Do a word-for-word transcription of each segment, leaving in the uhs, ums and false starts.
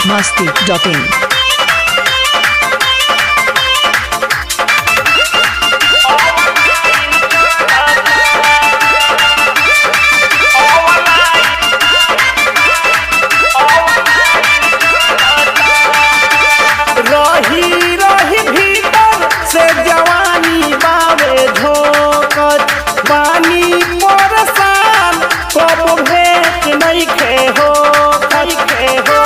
masti dot in. रही रही भीतर से जवानी बावे झोंकत पानी परेशान कब भेंट नहीं खे हो नहीं खे हो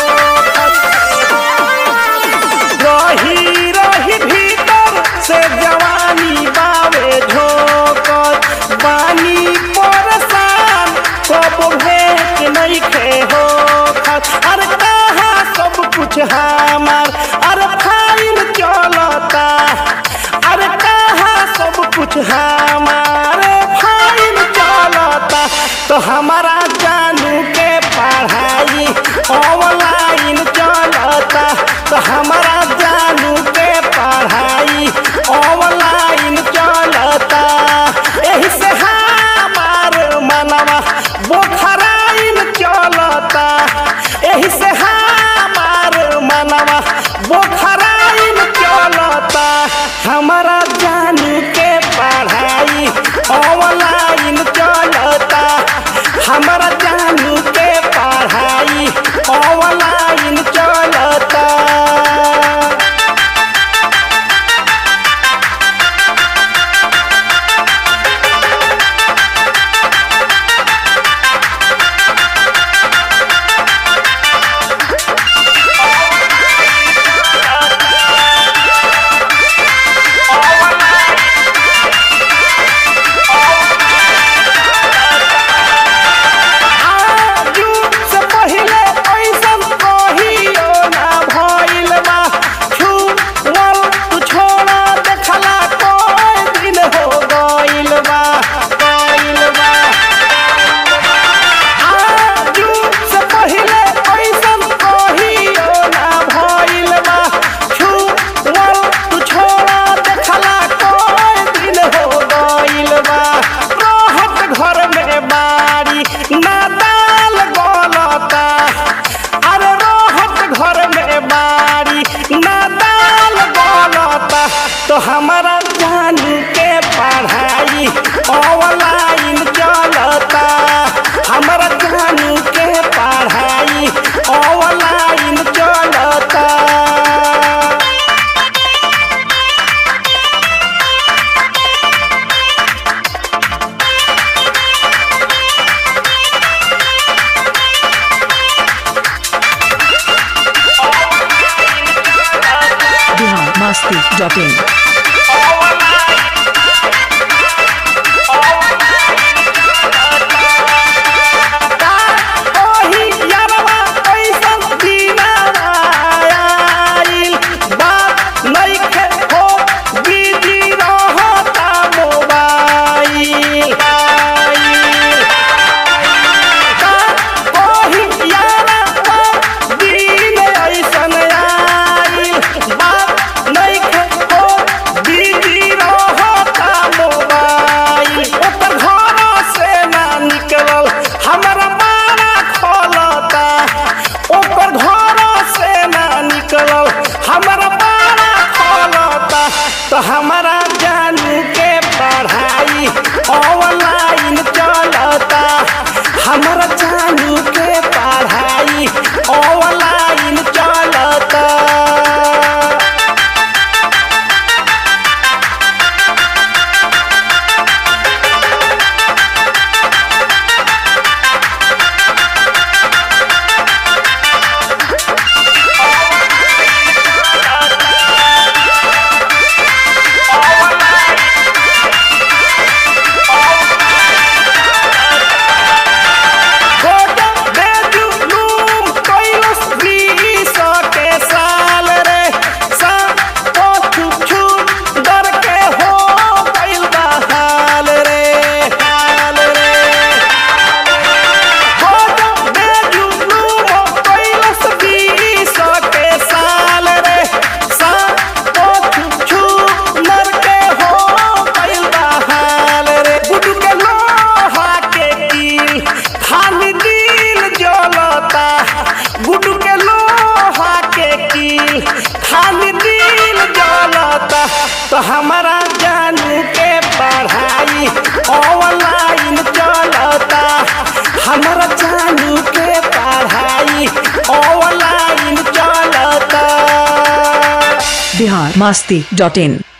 रही रही भीतर से जवानी बावे झोंकत पानी परेशान कब भेंट नहीं खे हो अरे कहाँ सब कुछ हमार अरे फाइन चलता अरे कहाँ सब कुछ हमारे फाइन चलता तो हमारा जानू के पढ़ाई ऑनलाइन चलता तो हमारा जानू के पढ़ाई ऑनलाइन चलता यही से हमार मनवा बोखराइन चलता यही से हमार मनवा बोखराइन चलता हमारा जानू के पढ़ाई ऑनलाइन चलता हमारा जानू के पढ़ाई ऑनलाइन चलता तो हमारा जानू के पढ़ाई ऑनलाइन चलता हमारा जानू के पढ़ाई ऑनलाइन चलता masti dot in. तो हमारा जानू के पढ़ाई ऑनलाइन चलता हमारा जानू के पढ़ाई ऑनलाइन चलता दिल खाली दिल जलता तो हमारा जानू के पढ़ाई ऑनलाइन चलता हमारा जानू के पढ़ाई ऑनलाइन चलता बिहार मस्ती डॉट इन।